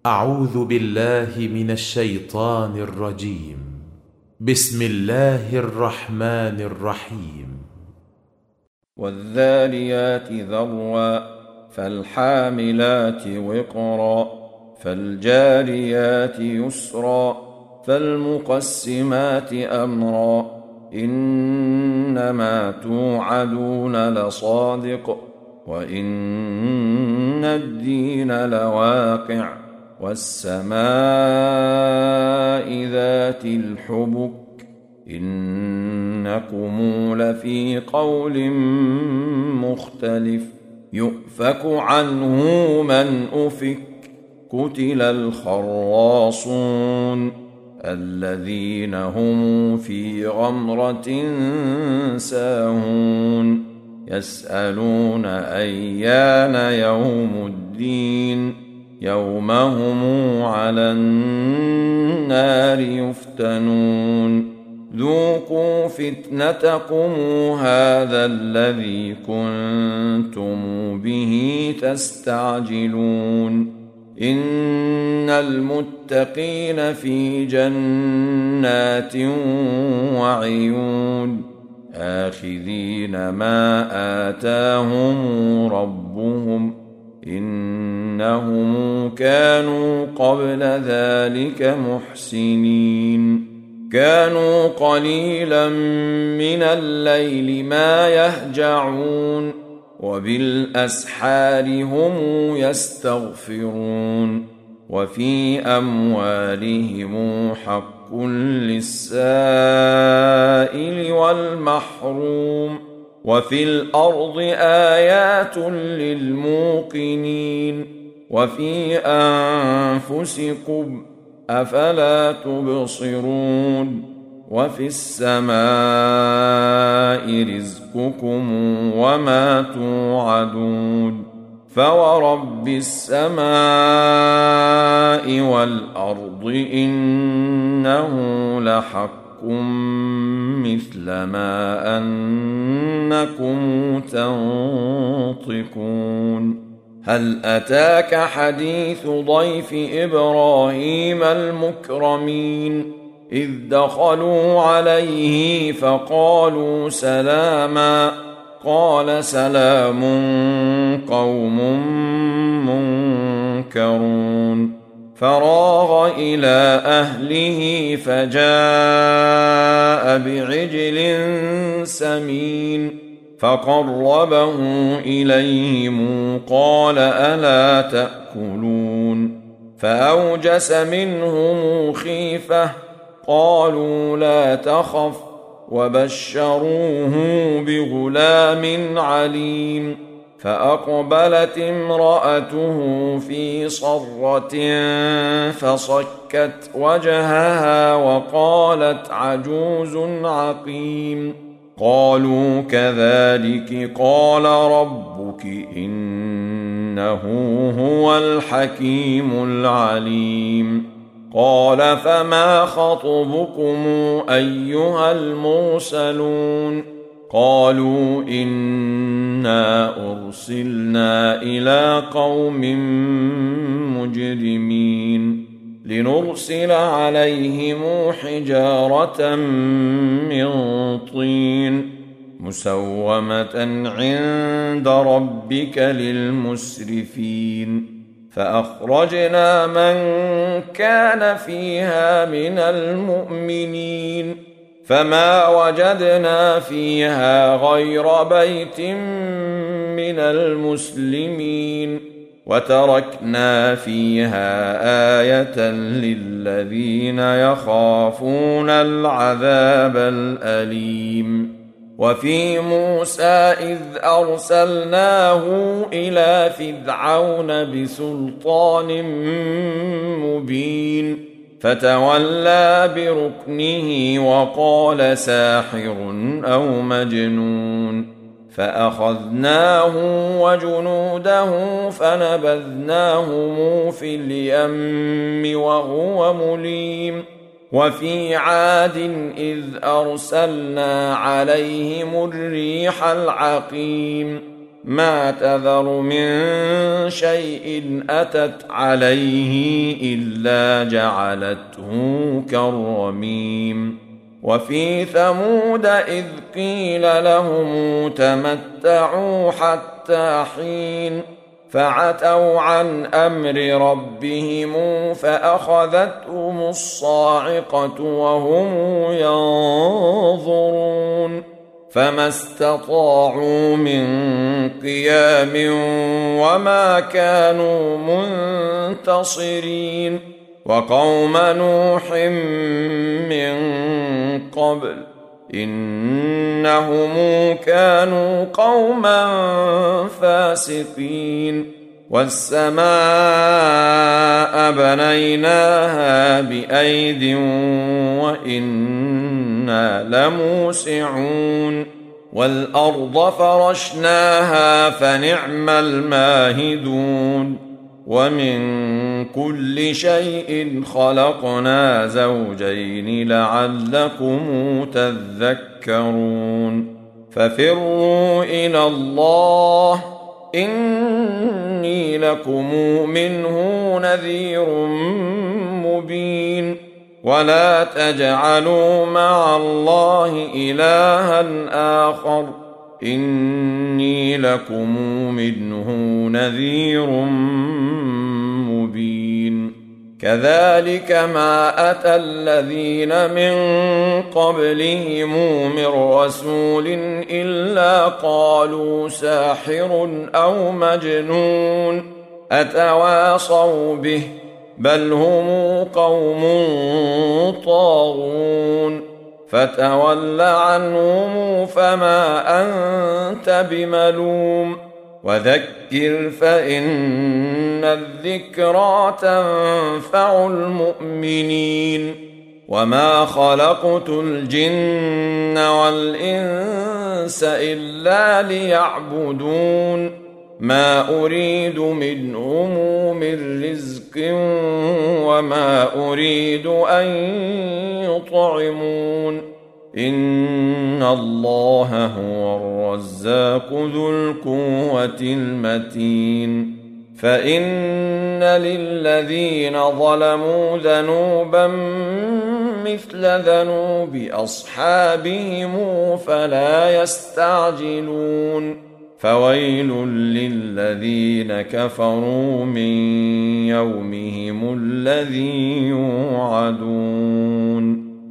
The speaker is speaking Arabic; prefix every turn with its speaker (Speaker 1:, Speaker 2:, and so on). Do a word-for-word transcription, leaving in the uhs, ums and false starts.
Speaker 1: أعوذ بالله من الشيطان الرجيم. بسم الله الرحمن الرحيم.
Speaker 2: والذاريات ذروا فالحاملات وقرا فالجاريات يسرا فالمقسمات أمرا إنما توعدون لصادق وإن الدين لواقع والسماء ذات الحبك إنكم لفي قول مختلف يؤفك عنه من أفك قتل الخراصون الذين هم في غمرة ساهون يسألون أيان يوم الدين يوم هم على النار يفتنون ذوقوا فتنتكم هذا الذي كنتم به تستعجلون إن المتقين في جنات وعيون آخذين ما آتاهم ربهم إنهم كانوا قبل ذلك محسنين كانوا قليلا من الليل ما يهجعون وبالأسحار هم يستغفرون وفي أموالهم حق للسائل والمحروم وفي الأرض آيات للموقنين وفي أنفسكم أفلا تبصرون وفي السماء رزقكم وما توعدون فورب السماء والأرض إنه لحق مثل ما أنكم تنطقون هل أتاك حديث ضيف إبراهيم المكرمين إذ دخلوا عليه فقالوا سلاما قال سلام قوم منكرون فراغ إلى أهله فجاء بعجل سمين فقربه إليهم قال ألا تأكلون فأوجس منهم خيفة قالوا لا تخف وبشروه بغلام عليم فأقبلت امرأته في صرة فصكت وجهها وقالت عجوز عقيم قالوا كذلك قال ربك إنه هو الحكيم العليم قال فما خطبكم أيها المرسلون قالوا إنا أرسلنا إلى قوم مجرمين لنرسل عليهم حجارة من طين مسومة عند ربك للمسرفين فأخرجنا من كان فيها من المؤمنين فما وجدنا فيها غير بيت من المسلمين وتركنا فيها آية للذين يخافون العذاب الأليم وفي موسى إذ أرسلناه إلى فرعون بسلطان مبين فتولى بركنه وقال ساحر أو مجنون فأخذناه وجنوده فنبذناهم في اليم وهو مليم وفي عاد إذ أرسلنا عليهم الريح العقيم ما تذر من شيء أتت عليه إلا جعلته كالرميم وفي ثمود إذ قيل لهم تمتعوا حتى حين فعتوا عن أمر ربهم فأخذتهم الصاعقة وهم ينظرون فما استطاعوا من قيام وما كانوا منتصرين وقوم نوح من قبل إنهم كانوا قوما فاسقين والسماء بنيناها بأيد وإنا لموسعون والأرض فرشناها فنعم الماهدون ومن كل شيء خلقنا زوجين لعلكم تذكرون ففروا إلى الله إني لكم منه نذير مبين ولا تجعلوا مع الله إلها آخر إني لكم منه نذير مبين كذلك ما أتى الذين من قبلهم من رسول إلا قالوا ساحر أو مجنون أتواصوا به بل هم قوم طاغون فتول عنهم فما أنت بملوم وذكر فإن الذكرى تنفع المؤمنين وما خلقت الجن والإنس إلا ليعبدون ما أريد منهم من رزق وما أريد أن يطعمون إن الله هو الرزاق ذو القوة المتين فإن للذين ظلموا ذنوبا مثل ذنوب أصحابهم فلا يستعجلون فويل للذين كفروا من يومهم الذي يوعدون